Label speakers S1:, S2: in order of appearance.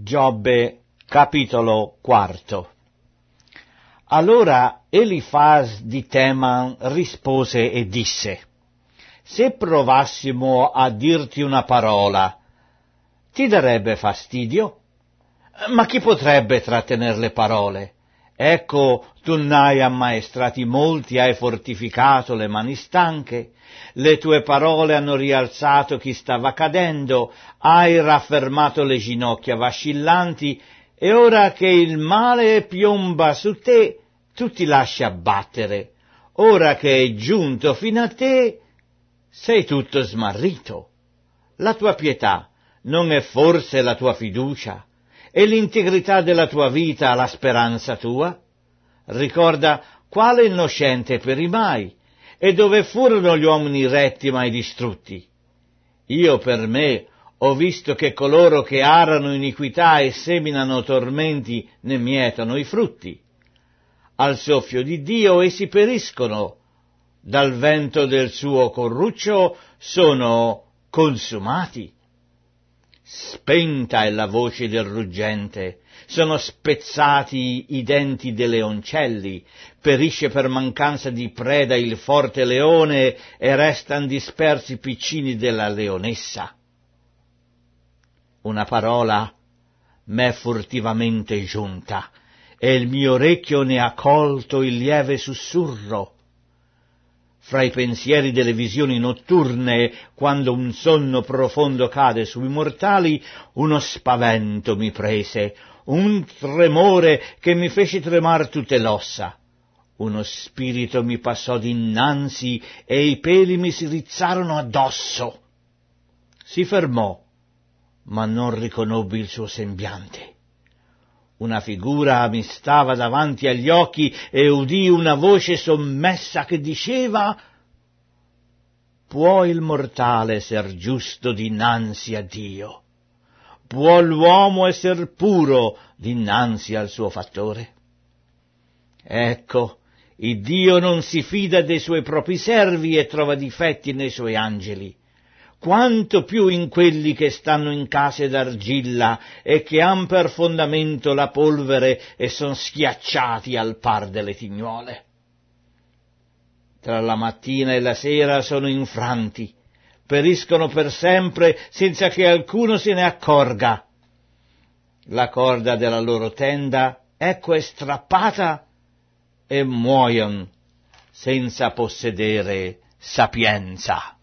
S1: Giobbe, capitolo 4. Allora Elifaz di Teman rispose e disse: se provassimo a dirti una parola, ti darebbe fastidio? Ma chi potrebbe trattener le parole? Ecco, tu n'hai ammaestrati molti, hai fortificato le mani stanche, le tue parole hanno rialzato chi stava cadendo, hai raffermato le ginocchia vacillanti, e ora che il male piomba su te, tu ti lasci abbattere. Ora che è giunto fino a te, sei tutto smarrito. La tua pietà non è forse la tua fiducia? E l'integrità della tua vita la speranza tua? Ricorda quale innocente perimai, e dove furono gli uomini retti mai distrutti. Io per me ho visto che coloro che arano iniquità e seminano tormenti ne mietono i frutti. Al soffio di Dio essi periscono, dal vento del suo corruccio sono consumati. Spenta è la voce del ruggente, sono spezzati i denti dei leoncelli, perisce per mancanza di preda il forte leone e restan dispersi i piccini della leonessa. Una parola m'è furtivamente giunta, e il mio orecchio ne ha colto il lieve sussurro. Fra i pensieri delle visioni notturne, quando un sonno profondo cade sui mortali, uno spavento mi prese, un tremore che mi fece tremar tutte l'ossa. Uno spirito mi passò dinanzi e i peli mi si rizzarono addosso. Si fermò, ma non riconobbi il suo sembiante. Una figura mi stava davanti agli occhi e udii una voce sommessa che diceva: può il mortale esser giusto dinanzi a Dio? Può l'uomo esser puro dinanzi al suo fattore? Ecco, il Dio non si fida dei suoi propri servi e trova difetti nei suoi angeli. Quanto più in quelli che stanno in case d'argilla e che han per fondamento la polvere e son schiacciati al par delle tignuole. Tra la mattina e la sera sono infranti, periscono per sempre senza che alcuno se ne accorga. La corda della loro tenda ecco è strappata e muoion senza possedere sapienza.